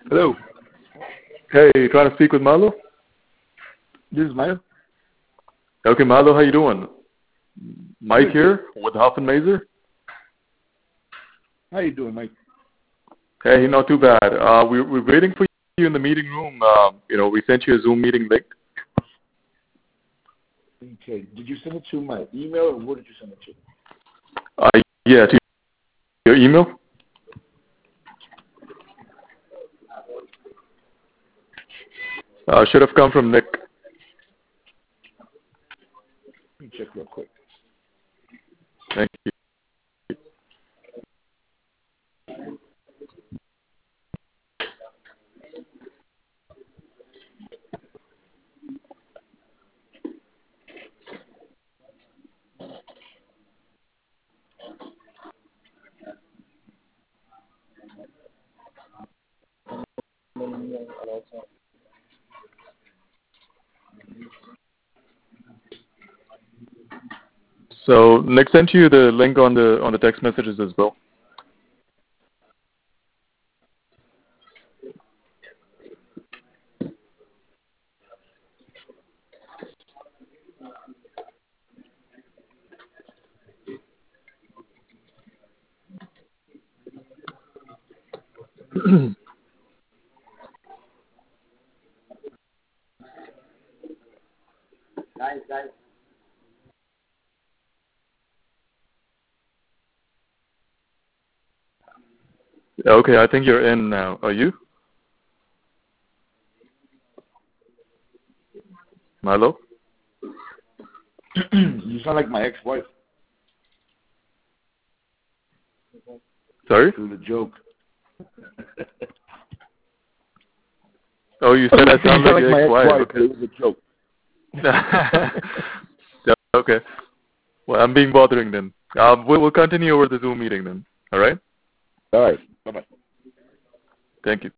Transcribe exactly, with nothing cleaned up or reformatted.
Hello. Hey, you trying to speak with Marlo? This is Maya. Okay, Marlo, how you doing? Mike Good. here with Huff and Mazer. How you doing, Mike? Hey, not too bad. Uh, we, we're waiting for you in the meeting room. Uh, you know, we sent you a Zoom meeting link. Okay. Did you send it to my email, or where did you send it to? Uh, yeah, to your email. Uh, should have come from Nick. Let me check real quick. Thank you. So Nick sent you the link on the on the text messages as well. Guys, guys. Okay, I think you're in now. Are you? Marlo? You sound like my ex-wife. Sorry? It was a joke. Oh, you said I sound You like sound your my ex-wife. ex-wife. It was a joke. Yeah, okay. Well, I'm being bothering then. Um, we'll, we'll continue over the Zoom meeting then. All right? All right. Bye-bye. Thank you.